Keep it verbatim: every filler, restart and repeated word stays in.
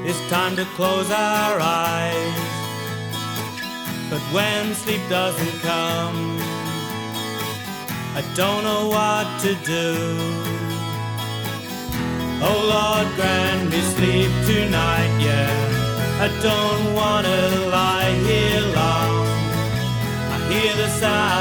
it's time to close our eyes. But when sleep doesn't come, I don't know what to do. Oh Lord, grant me sleep tonight, yeah. I don't wanna lie here long. I hear the sound